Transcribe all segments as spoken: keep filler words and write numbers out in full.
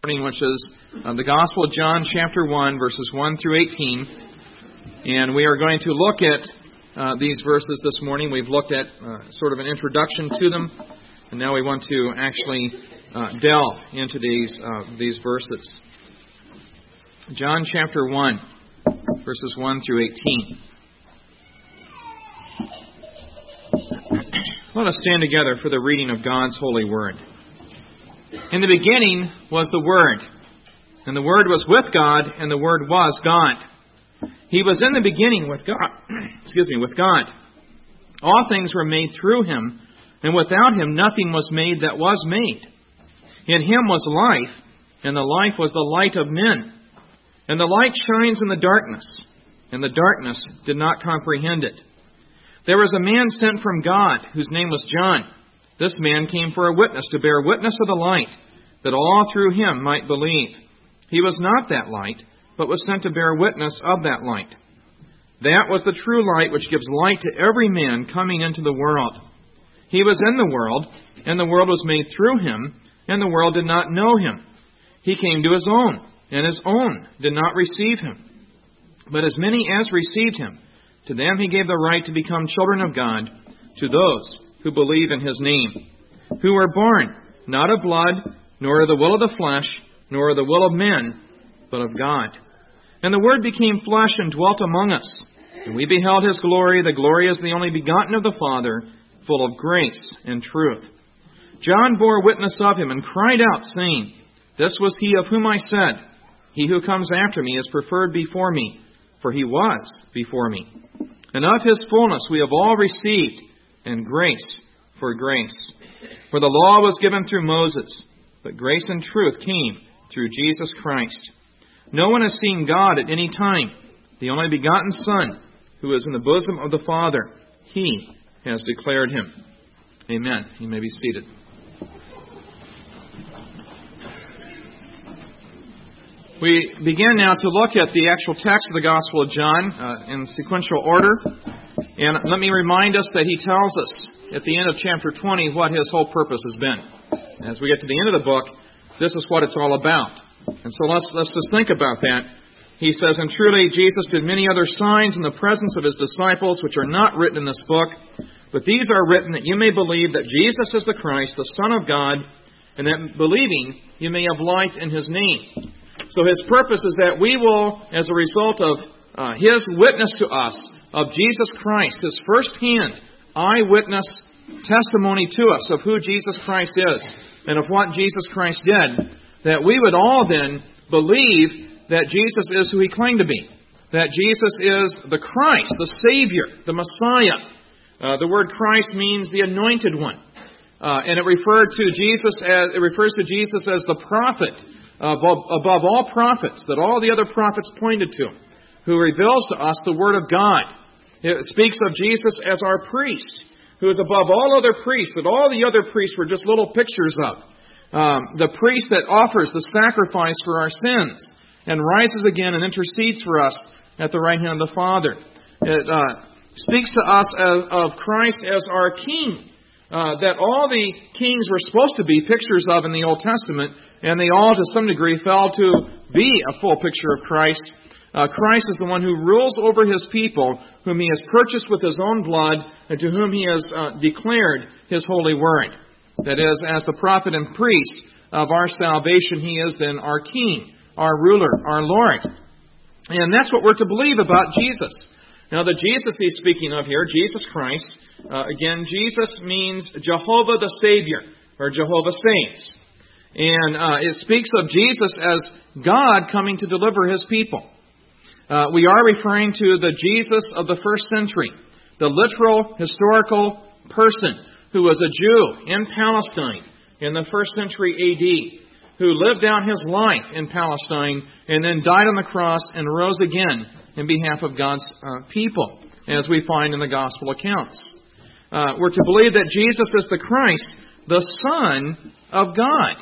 Which is uh, the Gospel of John, chapter one, verses one through eighteen. And we are going to look at uh, these verses this morning. We've looked at uh, sort of an introduction to them, and now we want to actually uh, delve into these uh, these verses. John chapter one, verses one through eighteen. Let us stand together for the reading of God's holy word. In the beginning was the Word, and the Word was with God, and the Word was God. He was in the beginning with God. Excuse me, with God. All things were made through Him, and without Him nothing was made that was made. In Him was life, and the life was the light of men. And the light shines in the darkness, and the darkness did not comprehend it. There was a man sent from God, whose name was John. This man came for a witness, to bear witness of the light, that all through him might believe. He was not that light, but was sent to bear witness of that light. That was the true light which gives light to every man coming into the world. He was in the world, and the world was made through him, and the world did not know him. He came to his own, and his own did not receive him. But as many as received him, to them he gave the right to become children of God, to those who believe in His name, who were born not of blood, nor of the will of the flesh, nor of the will of men, but of God. And the Word became flesh and dwelt among us, and we beheld His glory, the glory as the only begotten of the Father, full of grace and truth. John bore witness of Him, and cried out, saying, This was He of whom I said, He who comes after me is preferred before me, for He was before me. And of His fullness we have all received, and grace for grace. For the law was given through Moses, but grace and truth came through Jesus Christ. No one has seen God at any time. The only begotten Son, who is in the bosom of the Father, He has declared Him. Amen. You may be seated. We begin now to look at the actual text of the Gospel of John uh, in sequential order. And let me remind us that he tells us at the end of chapter twenty what his whole purpose has been. As we get to the end of the book, this is what it's all about. And so let's, let's just think about that. He says, And truly Jesus did many other signs in the presence of His disciples, which are not written in this book. But these are written that you may believe that Jesus is the Christ, the Son of God, and that believing you may have life in His name. So His purpose is that we will, as a result of uh, His witness to us of Jesus Christ, His first-hand eyewitness testimony to us of who Jesus Christ is and of what Jesus Christ did, that we would all then believe that Jesus is who He claimed to be, that Jesus is the Christ, the Savior, the Messiah. Uh, the word Christ means the anointed one, uh, and it referred to Jesus as it refers to Jesus as the prophet above, above all prophets, that all the other prophets pointed to, who reveals to us the Word of God. It speaks of Jesus as our priest, who is above all other priests, that all the other priests were just little pictures of. Um, the priest that offers the sacrifice for our sins and rises again and intercedes for us at the right hand of the Father. It uh, speaks to us of, of Christ as our King, uh, that all the kings were supposed to be pictures of in the Old Testament, and they all, to some degree, fell to be a full picture of Christ. Uh, Christ is the one who rules over His people, whom He has purchased with His own blood, and to whom He has uh, declared His holy word. That is, as the prophet and priest of our salvation, He is then our King, our ruler, our Lord. And that's what we're to believe about Jesus. Now, the Jesus He's speaking of here, Jesus Christ, uh, again, Jesus means Jehovah the Savior, or Jehovah saves. And uh, it speaks of Jesus as God coming to deliver His people. Uh, we are referring to the Jesus of the first century, the literal, historical person who was a Jew in Palestine in the first century A D, who lived out His life in Palestine and then died on the cross and rose again in behalf of God's uh, people, as we find in the Gospel accounts. Uh, we're to believe that Jesus is the Christ, the Son of God.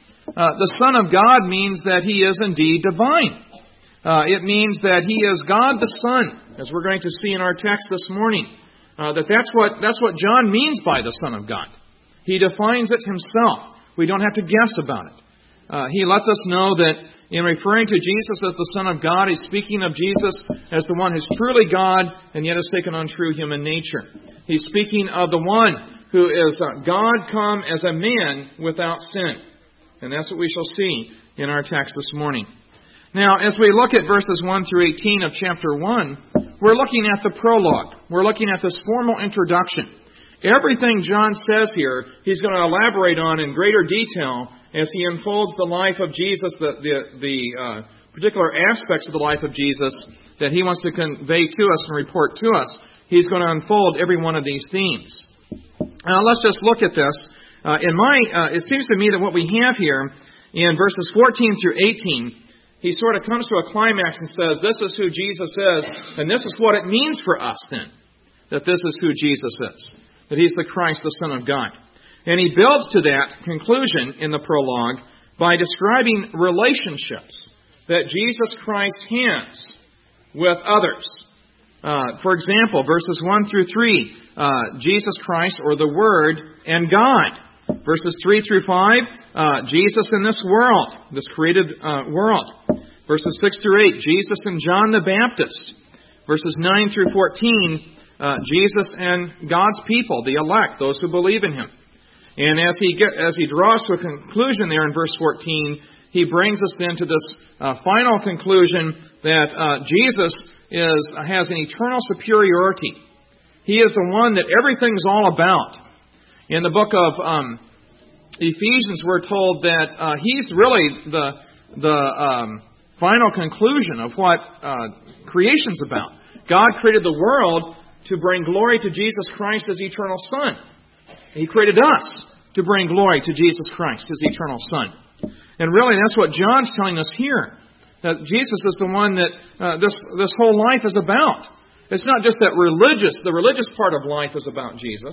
Uh, the Son of God means that He is indeed divine. Uh, it means that He is God the Son, as we're going to see in our text this morning. Uh, that that's what that's what John means by the Son of God. He defines it himself. We don't have to guess about it. uh, he lets us know that in referring to Jesus as the Son of God, he's speaking of Jesus as the one who's truly God and yet has taken on true human nature. He's speaking of the one who is uh, God come as a man without sin. And that's what we shall see in our text this morning. Now, as we look at verses one through eighteen of chapter one, we're looking at the prologue. We're looking at this formal introduction. Everything John says here, he's going to elaborate on in greater detail as he unfolds the life of Jesus, the, the, the uh, particular aspects of the life of Jesus that he wants to convey to us and report to us. He's going to unfold every one of these themes. Now, let's just look at this. Uh, in my, uh, it seems to me that what we have here in verses fourteen through eighteen, he sort of comes to a climax and says, this is who Jesus is, and this is what it means for us then, that this is who Jesus is, that he's the Christ, the Son of God. And he builds to that conclusion in the prologue by describing relationships that Jesus Christ has with others. Uh, for example, verses one through three, uh, Jesus Christ, or the Word, and God. Verses three through five, uh, Jesus in this world, this created uh, world. Verses six through eight, Jesus and John the Baptist. Verses nine through fourteen, uh, Jesus and God's people, the elect, those who believe in Him. And as he get, as he draws to a conclusion there in verse fourteen, he brings us then to this uh, final conclusion that uh, Jesus is has an eternal superiority. He is the one that everything's all about. In the book of um, Ephesians, we're told that uh, he's really the the um, final conclusion of what uh, creation's about. God created the world to bring glory to Jesus Christ, His eternal Son. He created us to bring glory to Jesus Christ, His eternal Son. And really, that's what John's telling us here. That Jesus is the one that uh, this this whole life is about. It's not just that religious, the religious part of life is about Jesus.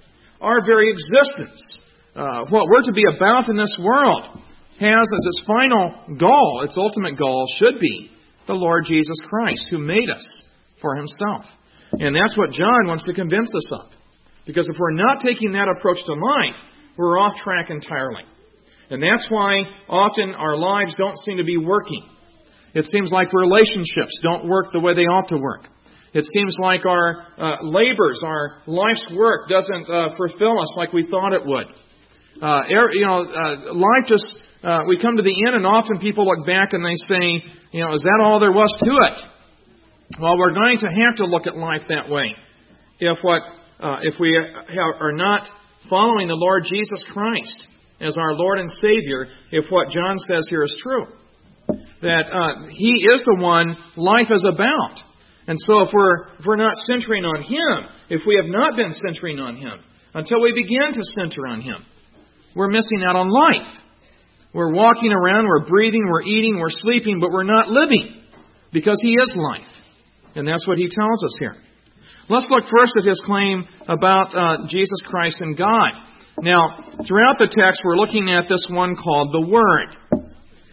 Our very existence, uh, what we're to be about in this world, has as its final goal, its ultimate goal, should be the Lord Jesus Christ, who made us for Himself. And that's what John wants to convince us of. Because if we're not taking that approach to life, we're off track entirely. And that's why often our lives don't seem to be working. It seems like relationships don't work the way they ought to work. It seems like our uh, labors, our life's work doesn't uh, fulfill us like we thought it would. Uh, er, you know, uh, life just, uh, we come to the end and often people look back and they say, you know, is that all there was to it? Well, we're going to have to look at life that way. If what, uh, if we are not following the Lord Jesus Christ as our Lord and Savior, if what John says here is true, that uh, He is the one life is about. And so if we're, if we're not centering on Him, if we have not been centering on Him, until we begin to center on Him, we're missing out on life. We're walking around, we're breathing, we're eating, we're sleeping, but we're not living because He is life. And that's what He tells us here. Let's look first at His claim about uh, Jesus Christ and God. Now, throughout the text, we're looking at this one called the Word.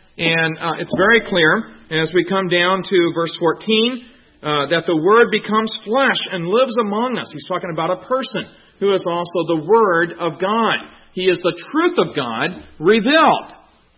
And uh, it's very clear, as we come down to verse fourteen, Uh, that the Word becomes flesh and lives among us. He's talking about a person who is also the Word of God. He is the truth of God revealed.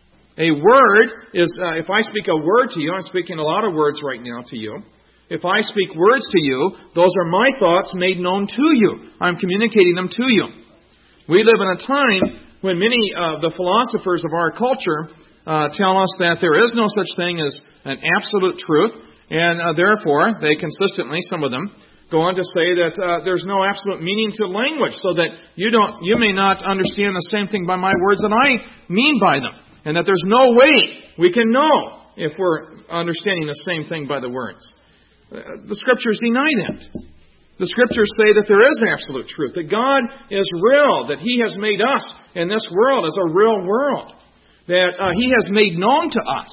A word is, uh, if I speak a word to you, I'm speaking a lot of words right now to you. If I speak words to you, those are my thoughts made known to you. I'm communicating them to you. We live in a time when many of the philosophers of our culture uh, tell us that there is no such thing as an absolute truth. And uh, therefore, they consistently, some of them, go on to say that uh, there's no absolute meaning to language, so that you don't, you may not understand the same thing by my words that I mean by them, and that there's no way we can know if we're understanding the same thing by the words. Uh, the Scriptures deny that. The Scriptures say that there is absolute truth, that God is real, that He has made us in this world as a real world, that uh, He has made known to us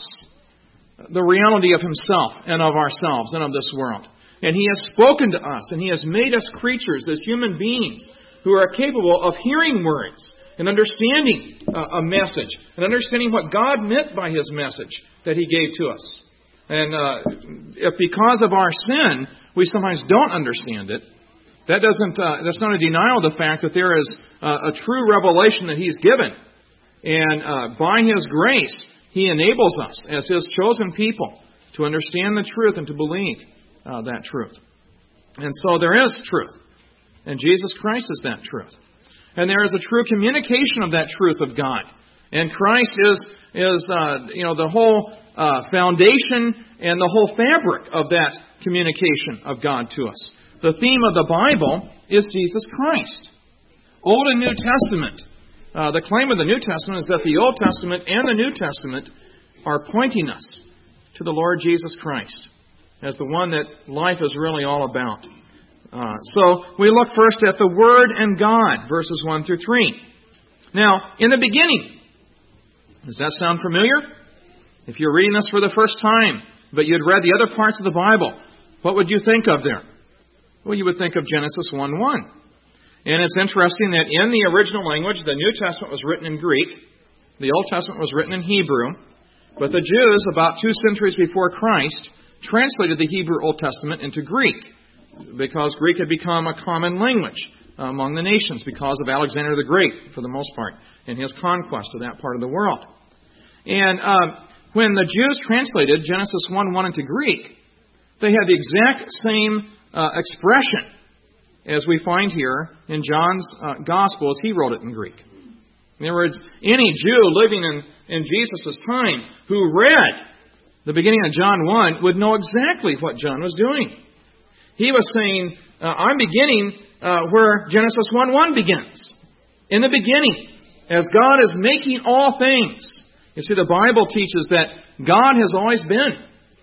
the reality of Himself and of ourselves and of this world. And He has spoken to us, and He has made us creatures as human beings who are capable of hearing words and understanding uh, a message and understanding what God meant by His message that He gave to us. And uh, if because of our sin we sometimes don't understand it, that doesn't uh, that's not a denial of the fact that there is uh, a true revelation that He's given. And uh, by His grace, He enables us as His chosen people to understand the truth and to believe uh, that truth. And so there is truth. And Jesus Christ is that truth. And there is a true communication of that truth of God. And Christ is, is uh, you know, the whole uh, foundation and the whole fabric of that communication of God to us. The theme of the Bible is Jesus Christ. Old and New Testament. Uh, the claim of the New Testament is that the Old Testament and the New Testament are pointing us to the Lord Jesus Christ as the one that life is really all about. Uh, so we look first at the Word and God, verses one through three. Now, in the beginning, does that sound familiar? If you're reading this for the first time, but you'd read the other parts of the Bible, what would you think of there? Well, you would think of Genesis one one. And it's interesting that in the original language, the New Testament was written in Greek. The Old Testament was written in Hebrew. But the Jews, about two centuries before Christ, translated the Hebrew Old Testament into Greek, because Greek had become a common language among the nations because of Alexander the Great, for the most part, and his conquest of that part of the world. And um, when the Jews translated Genesis one one into Greek, they had the exact same uh, expression as we find here in John's uh, Gospel as he wrote it in Greek. In other words, any Jew living in, in Jesus' time who read the beginning of John one would know exactly what John was doing. He was saying, uh, I'm beginning uh, where Genesis one one begins. In the beginning, as God is making all things. You see, the Bible teaches that God has always been.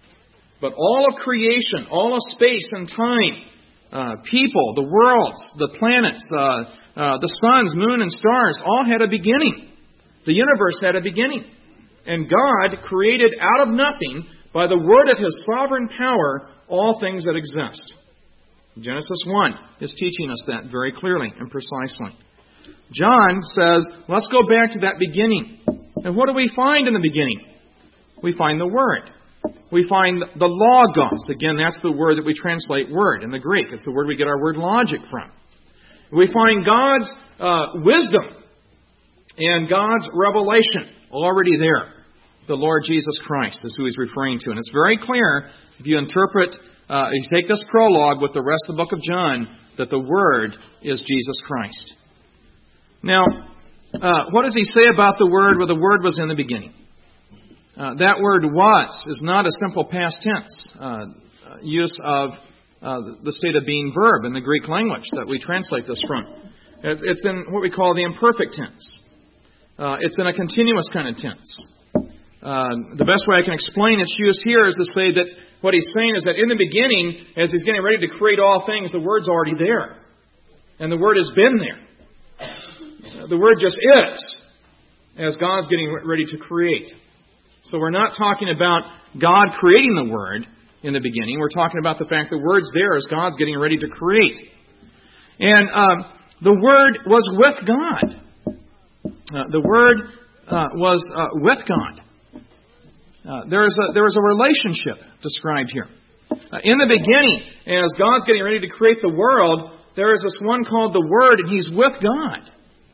But all of creation, all of space and time, uh, people, the worlds, the planets, uh, uh, the suns, moon, and stars, all had a beginning. The universe had a beginning. And God created out of nothing, by the word of His sovereign power, all things that exist. Genesis one is teaching us that very clearly and precisely. John says, let's go back to that beginning. And what do we find in the beginning? We find the Word. We find the Logos. Again, that's the word that we translate word in the Greek. It's the word we get our word logic from. We find God's uh, wisdom and God's revelation already there. The Lord Jesus Christ is who He's referring to. And it's very clear, if you interpret, uh, if you take this prologue with the rest of the book of John, that the Word is Jesus Christ. Now, uh, what does he say about the Word where the Word was in the beginning? Uh, that word was is not a simple past tense uh, use of uh, the state of being verb in the Greek language that we translate this from. It's in what we call the imperfect tense. Uh, it's in a continuous kind of tense. Uh, the best way I can explain its use here is to say that what he's saying is that in the beginning, as He's getting ready to create all things, the Word's already there. And the Word has been there. The Word just is, as God's getting ready to create. So we're not talking about God creating the Word in the beginning. We're talking about the fact the Word's there as God's getting ready to create. And um, the Word was with God. Uh, the Word uh, was uh, with God. Uh, there is a, there is a relationship described here. Uh, in the beginning, as God's getting ready to create the world, there is this one called the Word, and He's with God.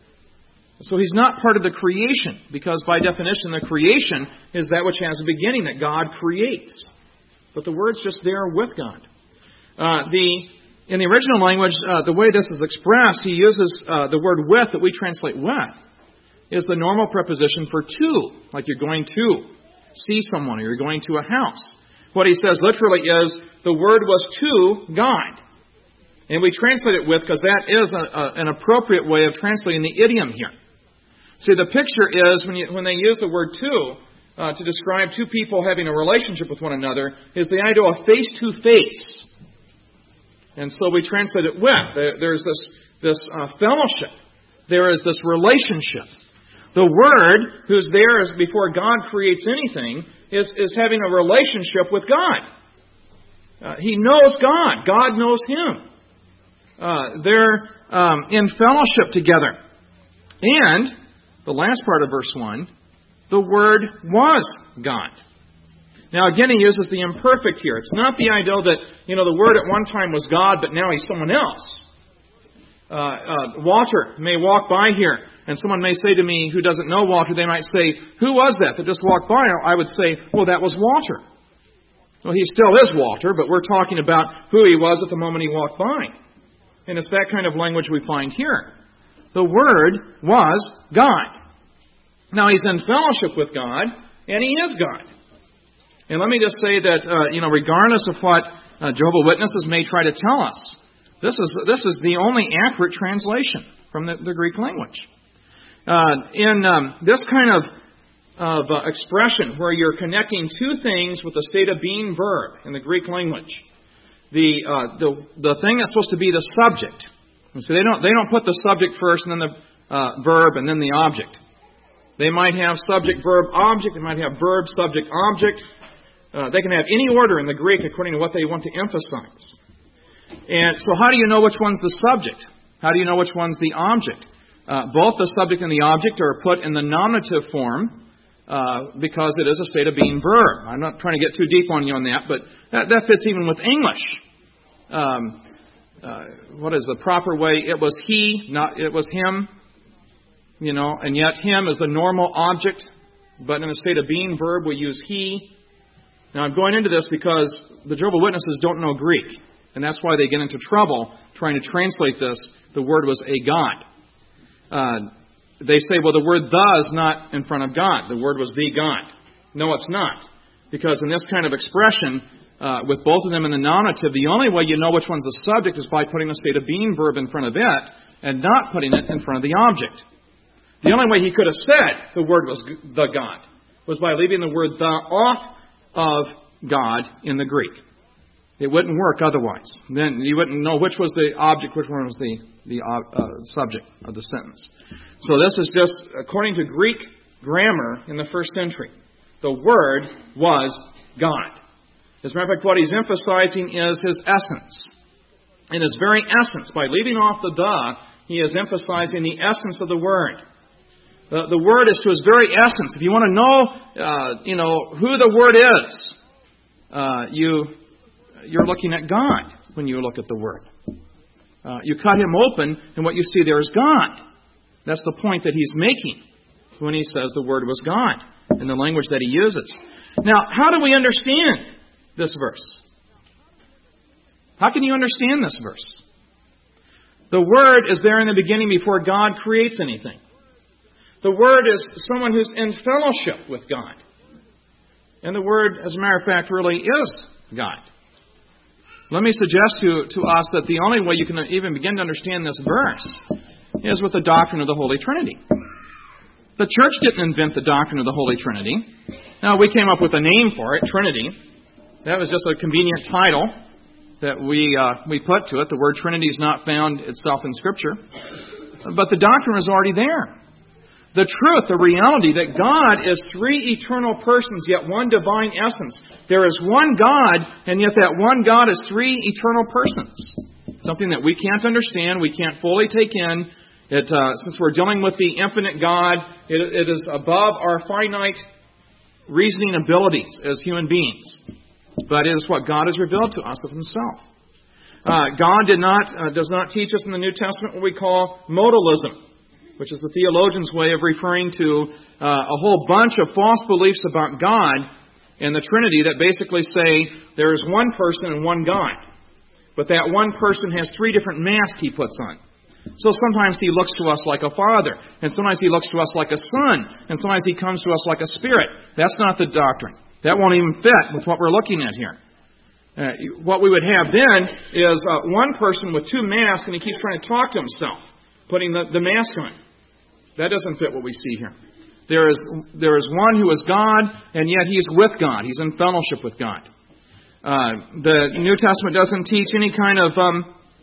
So He's not part of the creation, because by definition, the creation is that which has a beginning, that God creates. But the Word's just there with God. Uh, the in the original language, uh, the way this is expressed, he uses uh, the word with that we translate with, is the normal preposition for to, like you're going to see someone or you're going to a house. What he says literally is, the Word was to God. And we translate it with because that is a, a, an appropriate way of translating the idiom here. See, the picture is, when, you, when they use the word to, uh, to describe two people having a relationship with one another, is the idea of face-to-face. And so we translate it with. There, there's this, this uh, fellowship. There is this relationship. The Word, who's there as before God creates anything, is, is having a relationship with God. Uh, he knows God. God knows Him. Uh, they're um, in fellowship together. And the last part of verse one, the Word was God. Now again, he uses the imperfect here. It's not the idea that, you know, the Word at one time was God, but now He's someone else. uh, uh, Walter may walk by here, and someone may say to me who doesn't know Walter, they might say, who was that that just walked by? I would say, well, that was Walter. Well, he still is Walter, but we're talking about who he was at the moment he walked by. And it's that kind of language we find here. The Word was God. Now, He's in fellowship with God, and He is God. And let me just say that, uh, you know, regardless of what uh, Jehovah's Witnesses may try to tell us, this is this is the only accurate translation from the, the Greek language. Uh, in um, this kind of, of uh, expression where you're connecting two things with the state of being verb in the Greek language, the uh, the the thing that's supposed to be the subject. And so they don't they don't put the subject first and then the uh, verb and then the object. They might have subject, verb, object. They might have verb, subject, object. Uh, they can have any order in the Greek according to what they want to emphasize. And so how do you know which one's the subject? How do you know which one's the object? Uh, both the subject and the object are put in the nominative form uh, because it is a state of being verb. I'm not trying to get too deep on you on that, but that, that fits even with English. Um, uh, what is the proper way? It was he, not it was him. You know, and yet him is the normal object, but in a state of being verb we use he. Now I'm going into this because the Jehovah's Witnesses don't know Greek, and that's why they get into trouble trying to translate this. The word was a God. Uh, they say, well, the word the is not in front of God. The word was the God. No, it's not. Because in this kind of expression, uh, with both of them in the nominative, the only way you know which one's the subject is by putting a state of being verb in front of it and not putting it in front of the object. The only way he could have said the word was the God was by leaving the word the off of God in the Greek. It wouldn't work otherwise. Then you wouldn't know which was the object, which one was the, the uh, subject of the sentence. So this is just, according to Greek grammar in the first century, the Word was God. As a matter of fact, what he's emphasizing is His essence. In His very essence, by leaving off the the, he is emphasizing the essence of the Word. The, the Word is to His very essence. If you want to know, uh, you know, who the Word is, uh, you, you're looking at God when you look at the Word. Uh, you cut Him open, and what you see there is God. That's the point that he's making when he says the Word was God in the language that he uses. Now, how do we understand this verse? How can you understand this verse? The Word is there in the beginning before God creates anything. The Word is someone who's in fellowship with God. And the Word, as a matter of fact, really is God. Let me suggest to, to us that the only way you can even begin to understand this verse is with the doctrine of the Holy Trinity. The church didn't invent the doctrine of the Holy Trinity. Now, we came up with a name for it, Trinity. That was just a convenient title that we uh, we put to it. The word Trinity is not found itself in Scripture. But the doctrine is already there. The truth, the reality that God is three eternal persons, yet one divine essence. There is one God, and yet that one God is three eternal persons. Something that we can't understand, we can't fully take in. It, uh, since we're dealing with the infinite God, it, it is above our finite reasoning abilities as human beings. But it is what God has revealed to us of Himself. Uh, God did not uh, does not teach us in the New Testament what we call modalism, which is the theologian's way of referring to uh, a whole bunch of false beliefs about God and the Trinity that basically say there is one person and one God. But that one person has three different masks He puts on. So sometimes He looks to us like a father, and sometimes He looks to us like a son, and sometimes He comes to us like a spirit. That's not the doctrine. That won't even fit with what we're looking at here. Uh, what we would have then is uh, one person with two masks, and he keeps trying to talk to himself, putting the, the mask on. That doesn't fit what we see here. There is there is one who is God, and yet He's with God. He's in fellowship with God. Uh, the New Testament doesn't teach any kind of um,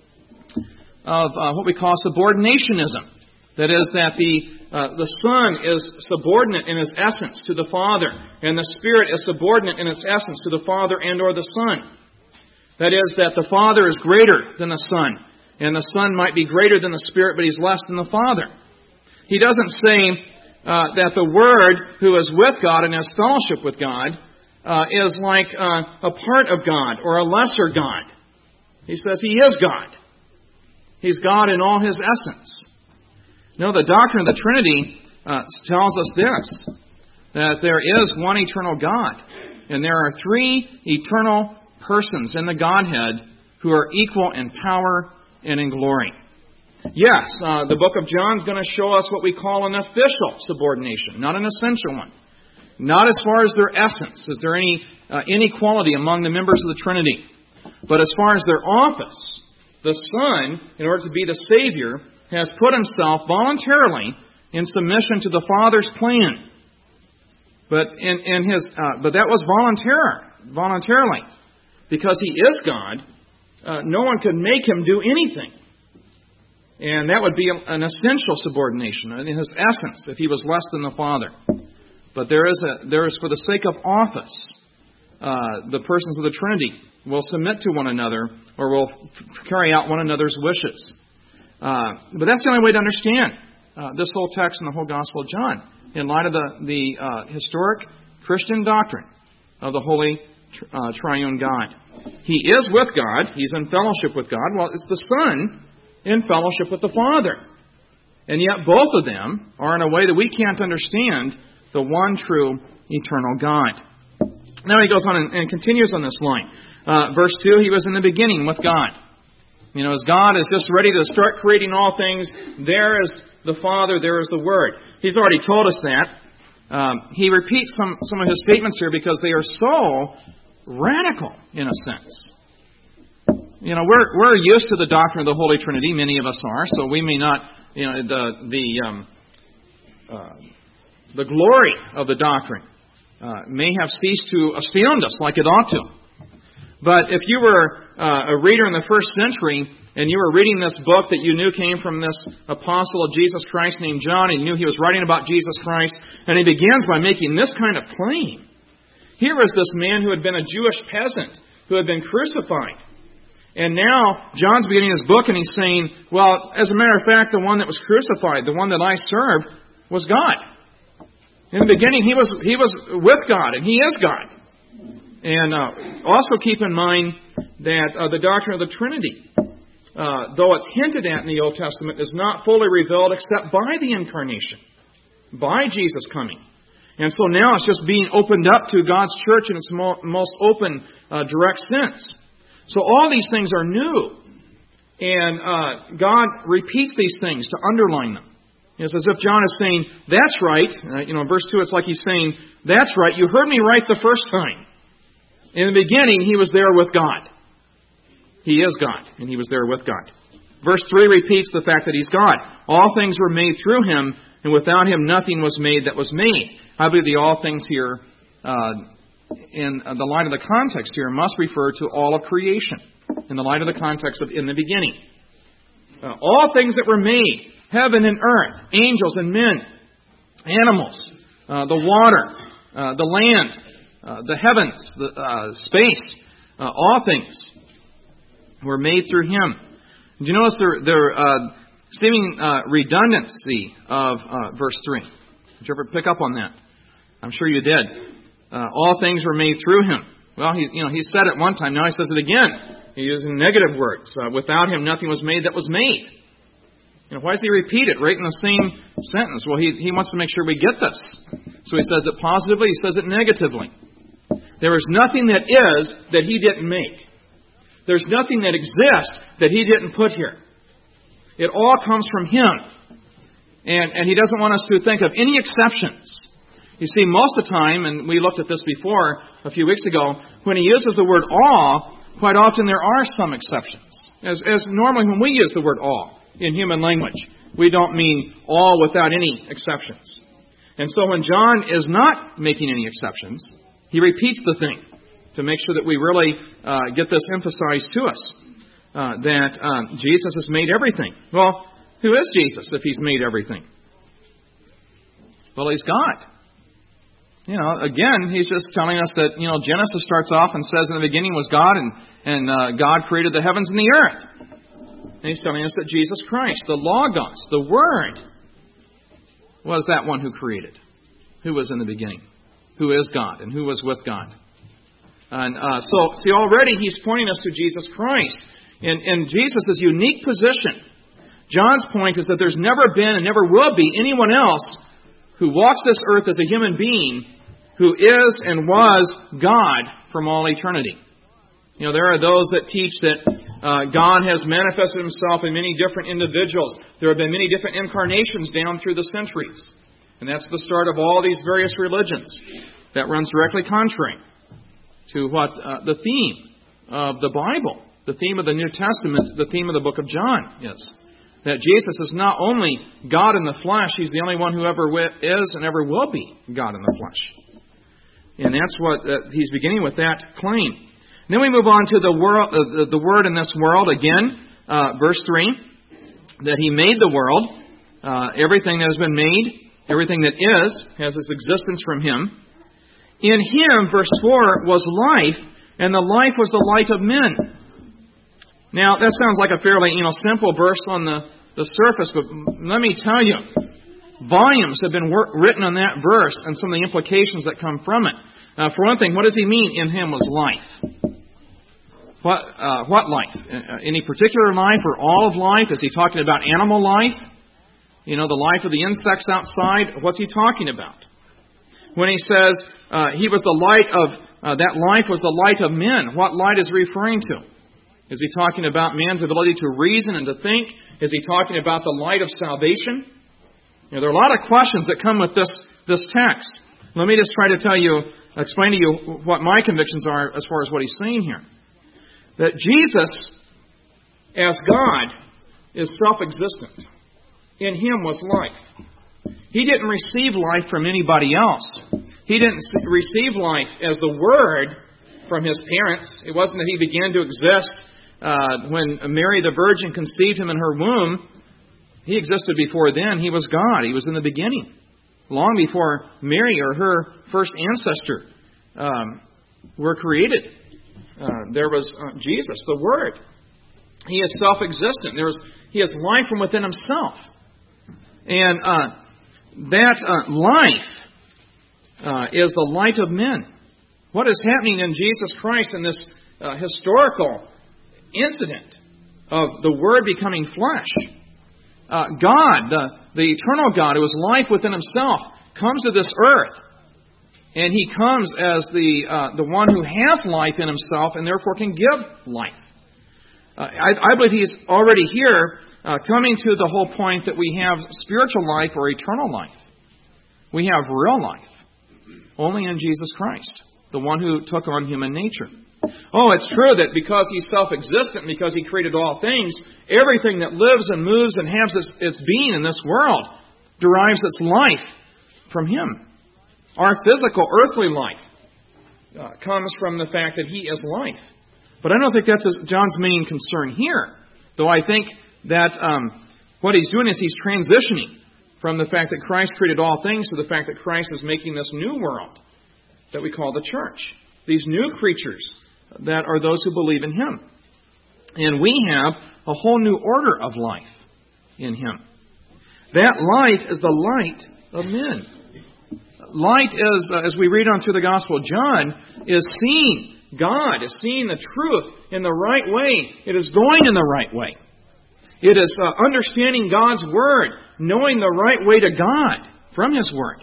of uh, what we call subordinationism. That is, that the uh, the Son is subordinate in His essence to the Father, and the Spirit is subordinate in its essence to the Father and or the Son. That is, that the Father is greater than the Son, and the Son might be greater than the Spirit, but He's less than the Father. He doesn't say uh, that the Word, who is with God and has fellowship with God, uh, is like uh, a part of God or a lesser God. He says He is God. He's God in all His essence. No, the doctrine of the Trinity uh, tells us this, that there is one eternal God, and there are three eternal persons in the Godhead who are equal in power and in glory. Yes, uh, the book of John is going to show us what we call an official subordination, not an essential one. Not as far as their essence. Is there any uh, inequality among the members of the Trinity? But as far as their office, the Son, in order to be the Savior, has put Himself voluntarily in submission to the Father's plan. But in, in his, uh, but that was voluntar, voluntarily. Because He is God, uh, no one could make Him do anything. And that would be an essential subordination in His essence if He was less than the Father. But there is, a, there is for the sake of office, uh, the persons of the Trinity will submit to one another or will f- carry out one another's wishes. Uh, but that's the only way to understand uh, this whole text and the whole Gospel of John in light of the, the uh, historic Christian doctrine of the Holy uh, Triune God. He is with God. He's in fellowship with God. Well, it's the Son in fellowship with the Father. And yet both of them are in a way that we can't understand the one true eternal God. Now he goes on and, and continues on this line. Uh, verse two, He was in the beginning with God. You know, as God is just ready to start creating all things, there is the Father, there is the Word. He's already told us that. Um, he repeats some, some of his statements here because they are so radical, in a sense. You know, we're we're used to the doctrine of the Holy Trinity. Many of us are, so we may not, you know, the the um, uh, the glory of the doctrine uh, may have ceased to astound us like it ought to. But if you were uh, a reader in the first century and you were reading this book that you knew came from this apostle of Jesus Christ named John, and you knew he was writing about Jesus Christ, and he begins by making this kind of claim. Here is this man who had been a Jewish peasant who had been crucified. And now, John's beginning his book and he's saying, well, as a matter of fact, the one that was crucified, the one that I served, was God. In the beginning, he was he was with God, and He is God. And uh, also keep in mind that uh, the doctrine of the Trinity, uh, though it's hinted at in the Old Testament, is not fully revealed except by the Incarnation, by Jesus coming. And so now it's just being opened up to God's church in its mo- most open, uh, direct sense. So all these things are new. And uh, God repeats these things to underline them. It's as if John is saying, that's right. Uh, you know, in verse two, it's like he's saying, that's right. You heard me right the first time. In the beginning, He was there with God. He is God, and He was there with God. Verse three repeats the fact that He's God. All things were made through Him, and without Him nothing was made that was made. I believe the all things here, uh, in the light of the context here, must refer to all of creation. In the light of the context of in the beginning. Uh, all things that were made, heaven and earth, angels and men, animals, uh, the water, uh, the land, uh, the heavens, the uh, space, uh, all things were made through Him. Did you notice the, the uh, seeming uh, redundancy of uh, verse three? Did you ever pick up on that? I'm sure you did. Uh, all things were made through Him. Well, he, you know, he said it one time. Now he says it again. He's using negative words. Uh, without Him, nothing was made that was made. You know, why does he repeat it right in the same sentence? Well, he, he wants to make sure we get this. So he says it positively, he says it negatively. There is nothing that is that He didn't make. There's nothing that exists that He didn't put here. It all comes from Him. And, and He doesn't want us to think of any exceptions. You see, most of the time, and we looked at this before a few weeks ago, when He uses the word all, quite often there are some exceptions. As, as normally when we use the word all in human language, we don't mean all without any exceptions. And so when John is not making any exceptions, he repeats the thing to make sure that we really uh, get this emphasized to us, uh, that um, Jesus has made everything. Well, who is Jesus if He's made everything? Well, He's God. You know, again, he's just telling us that, you know, Genesis starts off and says in the beginning was God, and, and uh, God created the heavens and the earth. And he's telling us that Jesus Christ, the Logos, the Word, was that one who created, who was in the beginning, who is God, and who was with God. And uh, so, see, already he's pointing us to Jesus Christ. In, in Jesus' unique position John's point is that there's never been and never will be anyone else who walks this earth as a human being who is and was God from all eternity. You know, there are those that teach that uh, God has manifested Himself in many different individuals. There have been many different incarnations down through the centuries. And that's the start of all these various religions. That runs directly contrary to what uh, the theme of the Bible, the theme of the New Testament, the theme of the book of John is. That Jesus is not only God in the flesh, He's the only one who ever is and ever will be God in the flesh. And that's what uh, he's beginning with that claim. And then we move on to the, world, uh, the, the word in this world again, uh, verse three, that He made the world, uh, everything that has been made, everything that is, has its existence from Him. In Him, verse four, was life, and the life was the light of men. Now, that sounds like a fairly, you know, simple verse on the, the surface, but let me tell you, volumes have been wor- written on that verse and some of the implications that come from it. Uh, for one thing, what does He mean in Him was life? What uh, what life? Uh, any particular life or all of life? Is He talking about animal life? You know, the life of the insects outside? What's He talking about? When He says uh, He was the light of, uh, that life was the light of men, what light is He referring to? Is He talking about man's ability to reason and to think? Is He talking about the light of salvation? You know, there are a lot of questions that come with this, this text. Let me just try to tell you, explain to you what my convictions are as far as what He's saying here. That Jesus, as God, is self-existent. In Him was life. He didn't receive life from anybody else. He didn't receive life as the Word from His parents. It wasn't that He began to exist uh, when Mary the Virgin conceived Him in her womb. He existed before then. He was God. He was in the beginning. Long before Mary or her first ancestor um, were created. Uh, there was uh, Jesus, the Word. He is self-existent. There was, he has life from within Himself. And uh, that uh, life uh, is the light of men. What is happening in Jesus Christ in this uh, historical incident of the Word becoming flesh? Uh, God, the, the eternal God, who is life within Himself, comes to this earth. And He comes as the uh, the one who has life in Himself and therefore can give life. Uh, I, I believe He's already here uh, coming to the whole point that we have spiritual life or eternal life. We have real life only in Jesus Christ, the one who took on human nature. Oh, it's true that because He's self-existent, because He created all things, everything that lives and moves and has its, its being in this world derives its life from Him. Our physical, earthly life uh, comes from the fact that He is life. But I don't think that's John's main concern here. Though I think that um, what he's doing is he's transitioning from the fact that Christ created all things to the fact that Christ is making this new world that we call the church. These new creatures that are those who believe in Him. And we have a whole new order of life in Him. That light is the light of men. Light is, uh, as we read on through the Gospel of John, is seeing God, is seeing the truth in the right way. It is going in the right way. It is uh, understanding God's Word, knowing the right way to God from His Word.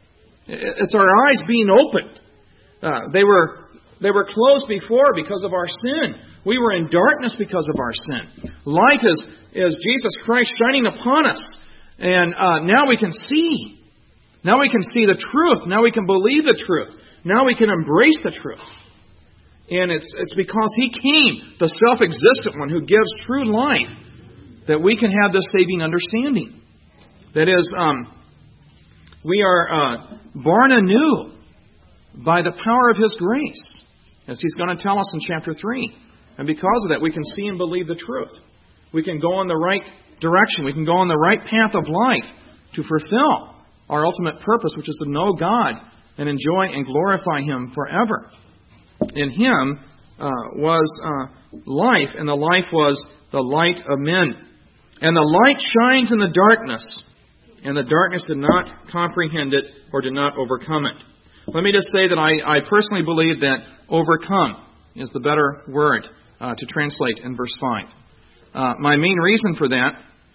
It's our eyes being opened. Uh, they were they were closed before because of our sin. We were in darkness because of our sin. Light is, is Jesus Christ shining upon us. And uh, now we can see. Now we can see the truth. Now we can believe the truth. Now we can embrace the truth. And it's it's because He came, the self-existent one who gives true life, that we can have this saving understanding. That is, um, we are uh, born anew by the power of His grace, as He's going to tell us in chapter three. And because of that, we can see and believe the truth. We can go in the right direction. We can go on the right path of life to fulfill our ultimate purpose, which is to know God and enjoy and glorify Him forever. In Him uh, was uh, life, and the life was the light of men. And the light shines in the darkness, and the darkness did not comprehend it or did not overcome it. Let me just say that I, I personally believe that overcome is the better word uh, to translate in verse five. Uh, my main reason for that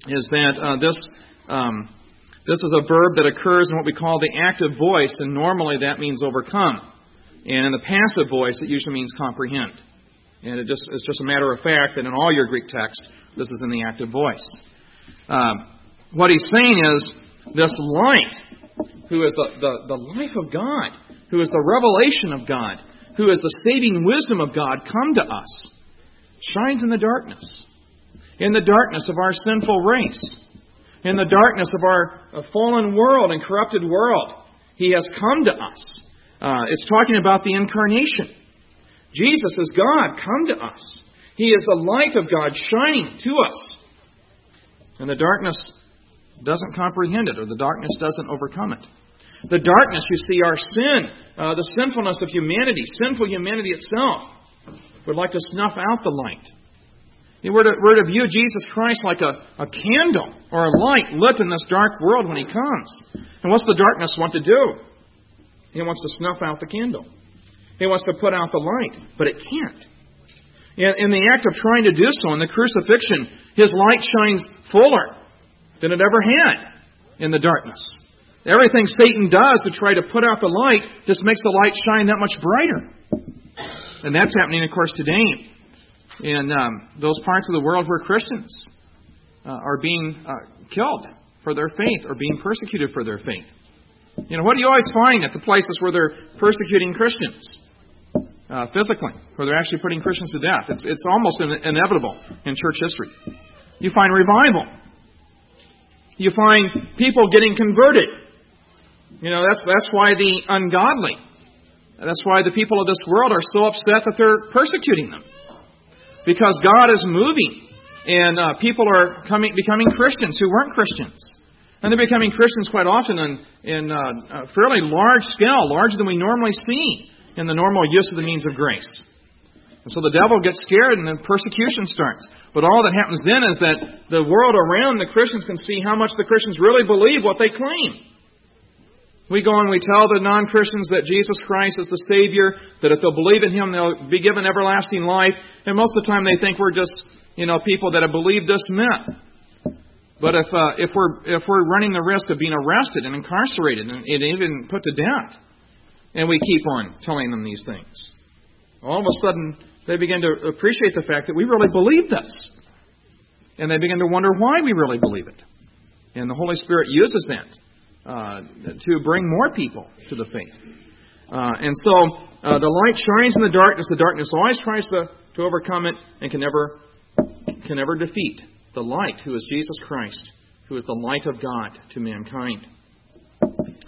is that uh, this um, this is a verb that occurs in what we call the active voice, and normally that means overcome. And in the passive voice, it usually means comprehend. And it just it's just a matter of fact that in all your Greek texts, this is in the active voice. Um, what he's saying is, this light, who is the, the, the life of God, who is the revelation of God, who is the saving wisdom of God come to us, shines in the darkness. In the darkness of our sinful race. In the darkness of our fallen world and corrupted world. He has come to us. Uh, it's talking about the incarnation. Jesus is God come to us. He is the light of God shining to us. And the darkness doesn't comprehend it, or the darkness doesn't overcome it. The darkness, you see, our sin, uh, the sinfulness of humanity, sinful humanity itself, would like to snuff out the light. We're to, we're to view Jesus Christ like a, a candle or a light lit in this dark world when He comes. And what's the darkness want to do? He wants to snuff out the candle. He wants to put out the light, but it can't. In, in the act of trying to do so, in the crucifixion, His light shines fuller than it ever had in the darkness. Everything Satan does to try to put out the light just makes the light shine that much brighter. And that's happening, of course, today in um, those parts of the world where Christians uh, are being uh, killed for their faith or being persecuted for their faith. You know, what do you always find at the places where they're persecuting Christians? Uh, physically, where they're actually putting Christians to death. It's, it's almost in, inevitable in church history. You find revival. You find people getting converted. You know, that's that's why the ungodly, that's why the people of this world are so upset that they're persecuting them. Because God is moving, and uh, people are coming, becoming Christians who weren't Christians. And they're becoming Christians quite often in, in uh, a fairly large scale, larger than we normally see in the normal use of the means of grace. And so the devil gets scared and then persecution starts. But all that happens then is that the world around the Christians can see how much the Christians really believe what they claim. We go and we tell the non-Christians that Jesus Christ is the Savior, that if they'll believe in Him, they'll be given everlasting life. And most of the time they think we're just, you know, people that have believed this myth. But if uh, if we're if we're running the risk of being arrested and incarcerated and, and even put to death, and we keep on telling them these things, all of a sudden they begin to appreciate the fact that we really believe this. And they begin to wonder why we really believe it. And the Holy Spirit uses that uh, to bring more people to the faith. Uh, and so uh, the light shines in the darkness. The darkness always tries to, to overcome it and can never can never defeat the light, who is Jesus Christ, who is the light of God to mankind. Uh,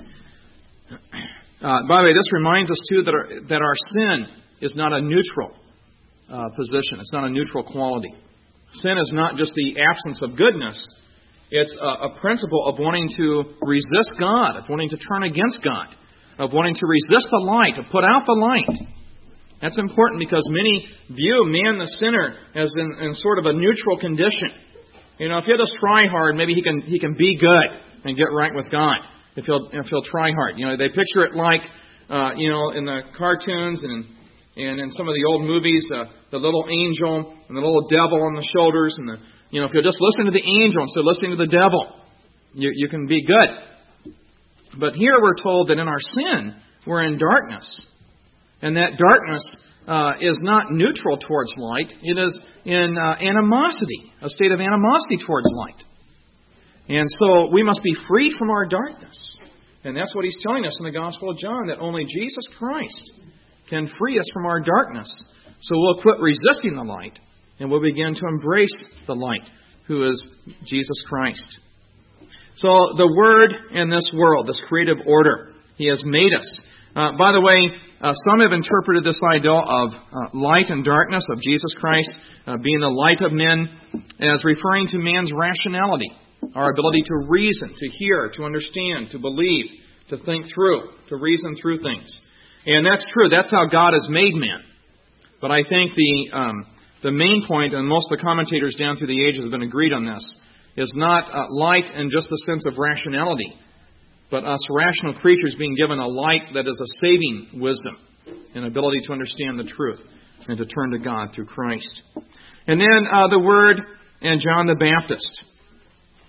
by the way, this reminds us, too, that our, that our sin is not a neutral uh, position. It's not a neutral quality. Sin is not just the absence of goodness. It's a, a principle of wanting to resist God, of wanting to turn against God, of wanting to resist the light, to put out the light. That's important because many view man, the sinner, as in, in sort of a neutral condition. You know, if he'll just try hard, maybe he can he can be good and get right with God. If he'll if he'll try hard, you know, they picture it like, uh, you know, in the cartoons and in, and in some of the old movies, uh, the little angel and the little devil on the shoulders, and the you know, if you'll just listen to the angel instead of listening to the devil, you you can be good. But here we're told that in our sin we're in darkness, and that darkness uh, is not neutral towards light. It is in uh, animosity, a state of animosity towards light. And so we must be freed from our darkness. And that's what he's telling us in the Gospel of John, that only Jesus Christ can free us from our darkness. So we'll quit resisting the light, and we'll begin to embrace the light, who is Jesus Christ. So the Word in this world, this creative order, He has made us. Uh, by the way, uh, some have interpreted this idea of uh, light and darkness, of Jesus Christ uh, being the light of men, as referring to man's rationality, our ability to reason, to hear, to understand, to believe, to think through, to reason through things. And that's true. That's how God has made man. But I think the um, the main point, and most of the commentators down through the ages have been agreed on this, is not uh, light in just the sense of rationality, but us rational creatures being given a light that is a saving wisdom, an ability to understand the truth and to turn to God through Christ. And then uh, the Word and John the Baptist.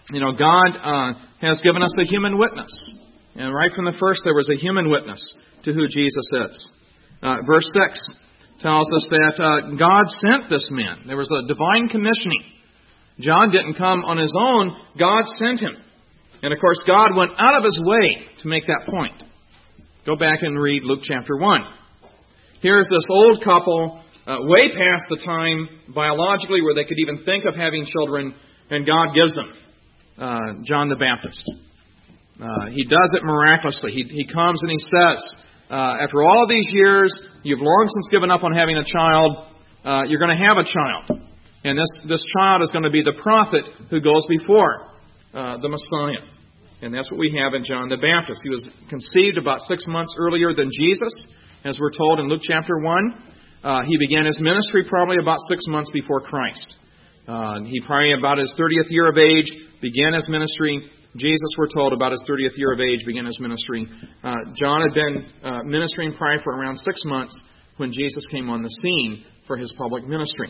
You know, God uh, has given us a human witness. And right from the first, there was a human witness to who Jesus is. Uh, verse six tells us that uh, God sent this man. There was a divine commissioning. John didn't come on his own. God sent him. And of course, God went out of his way to make that point. Go back and read Luke chapter one. Here's this old couple, uh, way past the time biologically where they could even think of having children, and God gives them uh, John the Baptist. Uh, he does it miraculously. He, he comes and he says, uh, after all these years, you've long since given up on having a child. Uh, you're going to have a child. And this, this child is going to be the prophet who goes before uh, the Messiah. And that's what we have in John the Baptist. He was conceived about six months earlier than Jesus, as we're told in Luke chapter one. Uh, he began his ministry probably about six months before Christ. Uh, he probably about his thirtieth year of age began his ministry. Jesus, we're told, about his thirtieth year of age began his ministry. Uh, John had been uh, ministering probably for around six months when Jesus came on the scene for his public ministry.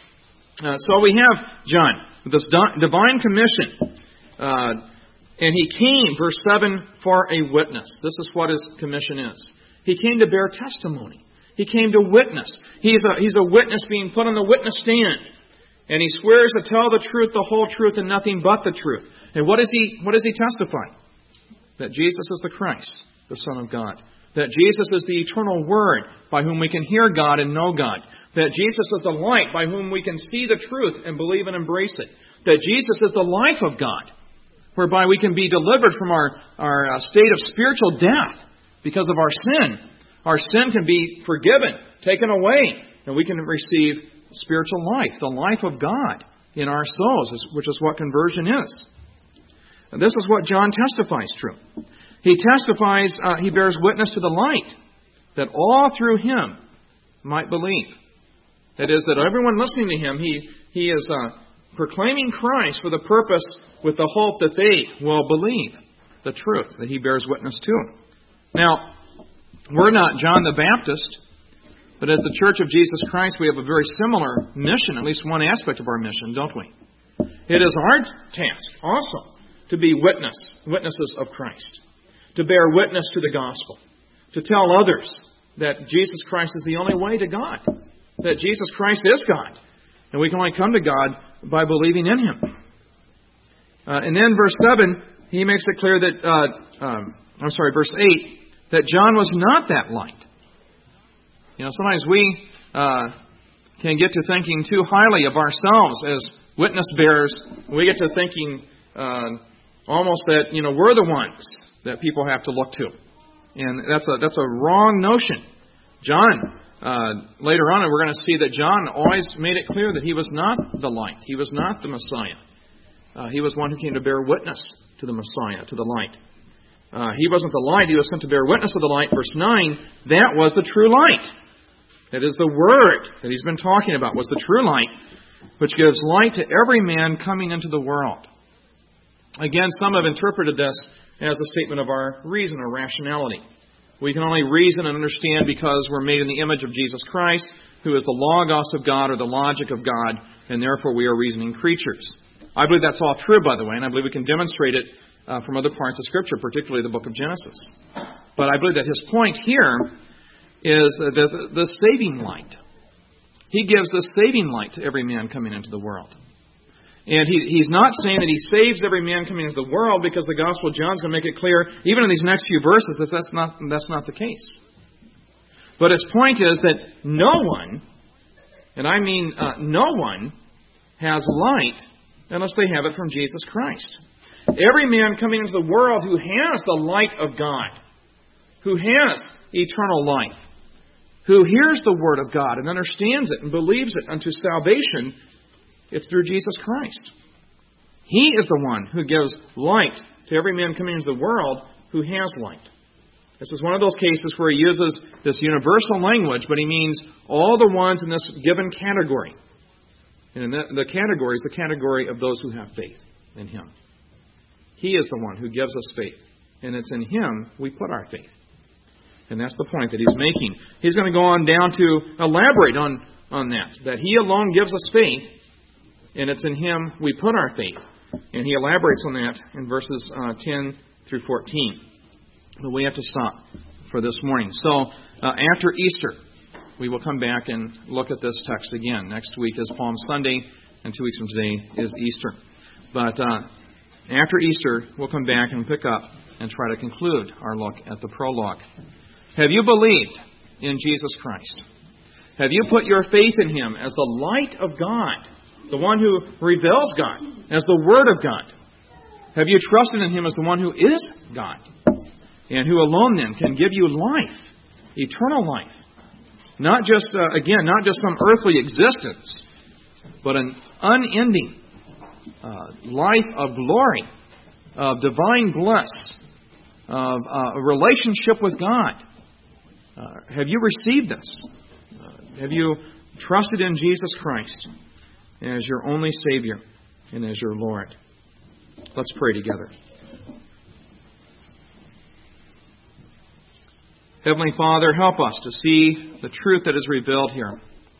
Uh, so we have John with this divine commission. Uh, and he came, verse seven, for a witness. This is what his commission is. He came to bear testimony. He came to witness. He's a, he's a witness being put on the witness stand. And he swears to tell the truth, the whole truth, and nothing but the truth. And what does he, what does he testify? That Jesus is the Christ, the Son of God. That Jesus is the eternal Word by whom we can hear God and know God. That Jesus is the light by whom we can see the truth and believe and embrace it. That Jesus is the life of God, whereby we can be delivered from our, our state of spiritual death because of our sin. Our sin can be forgiven, taken away, and we can receive spiritual life, the life of God in our souls, which is what conversion is. And this is what John testifies true. He testifies, uh, he bears witness to the light, that all through him might believe. That is, that everyone listening to him, he, he is uh, proclaiming Christ for the purpose, with the hope that they will believe the truth that he bears witness to. Now, we're not John the Baptist, but as the Church of Jesus Christ, we have a very similar mission, at least one aspect of our mission, don't we? It is our task also to be witness, witnesses of Christ, to bear witness to the gospel, to tell others that Jesus Christ is the only way to God, that Jesus Christ is God, and we can only come to God by believing in him. Uh, and then verse seven, he makes it clear that, uh, um, I'm sorry, verse eight, that John was not that light. You know, sometimes we uh, can get to thinking too highly of ourselves as witness bearers. We get to thinking uh, almost that, you know, we're the ones that people have to look to. And that's a that's a wrong notion. John, uh, later on, we're going to see that John always made it clear that he was not the light. He was not the Messiah. Uh, he was one who came to bear witness to the Messiah, to the light. Uh, he wasn't the light. He was sent to bear witness to the light. Verse nine, that was the true light. That is the Word that he's been talking about, was the true light, which gives light to every man coming into the world. Again, some have interpreted this as a statement of our reason or rationality. We can only reason and understand because we're made in the image of Jesus Christ, who is the logos of God or the logic of God, and therefore we are reasoning creatures. I believe that's all true, by the way, and I believe we can demonstrate it uh, from other parts of Scripture, particularly the book of Genesis. But I believe that his point here is the, the, the saving light. He gives the saving light to every man coming into the world. And he, he's not saying that he saves every man coming into the world, because the Gospel of John's going to make it clear, even in these next few verses, that that's not, that's not the case. But his point is that no one, and I mean uh, no one, has light unless they have it from Jesus Christ. Every man coming into the world who has the light of God, who has eternal life, who hears the Word of God and understands it and believes it unto salvation, it's through Jesus Christ. He is the one who gives light to every man coming into the world who has light. This is one of those cases where he uses this universal language, but he means all the ones in this given category. And the, the category is the category of those who have faith in Him. He is the one who gives us faith. And it's in Him we put our faith. And that's the point that he's making. He's going to go on down to elaborate on, on that. That He alone gives us faith, and it's in Him we put our faith. And he elaborates on that in verses uh, ten through fourteen. But we have to stop for this morning. So uh, after Easter, we will come back and look at this text again. Next week is Palm Sunday, and two weeks from today is Easter. But uh, after Easter, we'll come back and pick up and try to conclude our look at the prologue. Have you believed in Jesus Christ? Have you put your faith in Him as the light of God, the one who reveals God, as the Word of God? Have you trusted in Him as the one who is God, and who alone then can give you life, eternal life? Not just, uh, again, not just some earthly existence, but an unending uh, life of glory, of divine bliss, of uh, a relationship with God. Uh, have you received this? Uh, have you trusted in Jesus Christ as your only Savior and as your Lord? Let's pray together. Heavenly Father, help us to see the truth that is revealed here.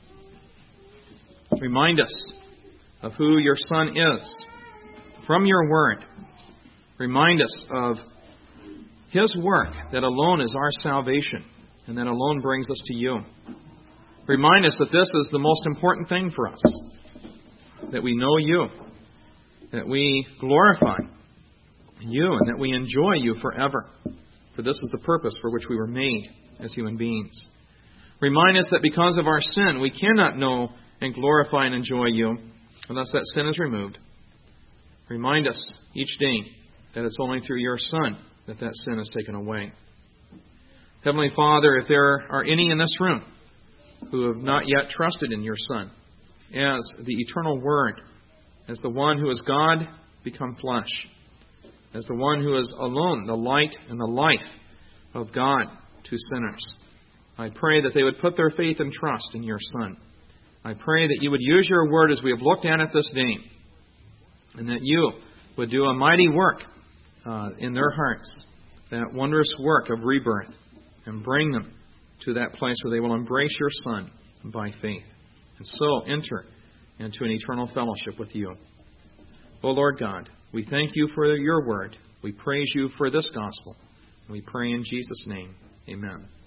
Remind us of who your Son is from your Word. Remind us of His work that alone is our salvation and that alone brings us to you. Remind us that this is the most important thing for us, that we know you, that we glorify you, and that we enjoy you forever. For this is the purpose for which we were made as human beings. Remind us that because of our sin, we cannot know and glorify and enjoy you unless that sin is removed. Remind us each day that it's only through your Son that that sin is taken away. Heavenly Father, if there are any in this room who have not yet trusted in your Son as the eternal Word, as the one who is God become flesh, as the one who is alone the light and the life of God to sinners, I pray that they would put their faith and trust in your Son. I pray that you would use your Word as we have looked at it this day, and that you would do a mighty work uh, in their hearts, that wondrous work of rebirth, and bring them to that place where they will embrace your Son by faith, and so enter into an eternal fellowship with you. O Lord God, we thank you for your Word. We praise you for this gospel. We pray in Jesus' name. Amen.